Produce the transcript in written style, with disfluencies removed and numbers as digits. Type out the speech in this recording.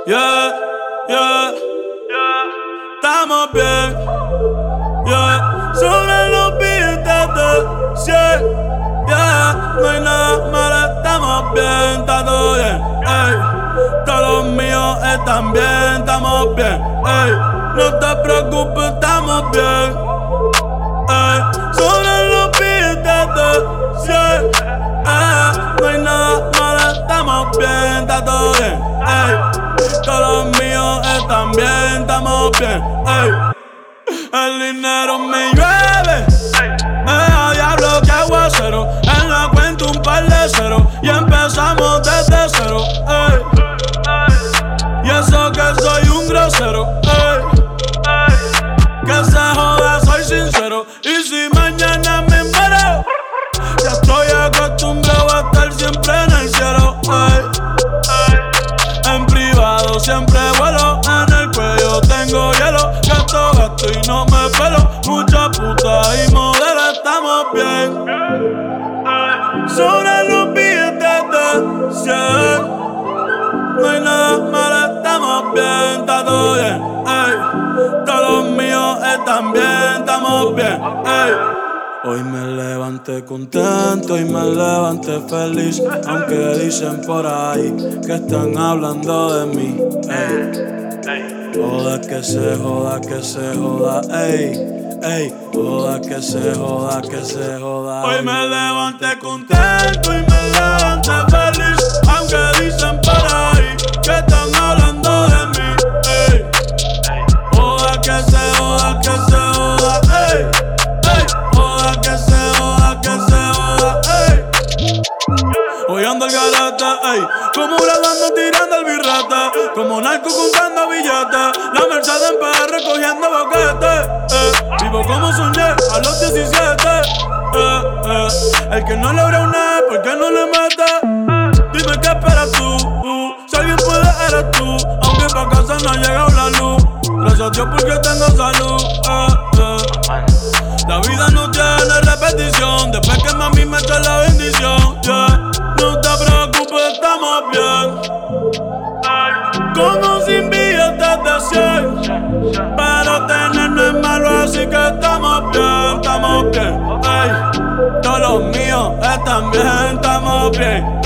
Yeah, yeah, estamos bien. Yeah, sobre los billetes de 100. Yeah, no hay nada malo, estamos bien, está todo bien. Ey, todos los míos están bien, estamos bien. Ey, no te preocupes, estamos bien. Ey, sobre los billetes de 100. No hay nada malo, estamos bien, está todo bien. Ey, todos los míos están bien, estamos bien. Ey, el dinero me llueve. Diablo que aguacero. En la cuenta un par de ceros y empezamos desde cero. Ey, y eso que soy un grosero. Ey, que se joda, soy sincero. Y si mañana me muero, ya estoy acostumbrado a estar siempre en el cielo. Ey, en privado siempre vuelo, en el cuello tengo hielo. Gasto y no me pelo. Mucha puta y modelo, estamos bien. Sobre los billetes de 100. No hay nada malo, estamos bien, está todo bien. Ey, todos los míos están bien, estamos bien. Ey, hoy me levanté contento y me levanté feliz. Aunque dicen por ahí que están hablando de mí. Ey, joda que se joda, que se joda. Ey, joda que se joda, que se joda. Hoy me levanté contento y me levanté feliz. Aunque dicen por ahí que están hablando de mí. Ey, joda que se joda, que se joda. Ey, joda que se joda, que se joda. Ey, hoy ando el garete, ey, como bradando tirando el birrete, como narco contando billetes, la Mercedes en PR recogiendo boquetes. Vivo como soñé a los 17. El que no logra una, ¿por qué no le mete? Dime qué esperas tú, si alguien puede eres tú. Aunque pa' casa no ha llegado la luz, gracias a Dios porque tengo salud. La vida no tiene repetición, después que mami me echa la bendición. Yeah, no te preocupes, estamos bien. Con o sin billetes de 100, pero tener no es malo, así que estamos bien, estamos bien. Ey, todos los míos están bien, estamos bien.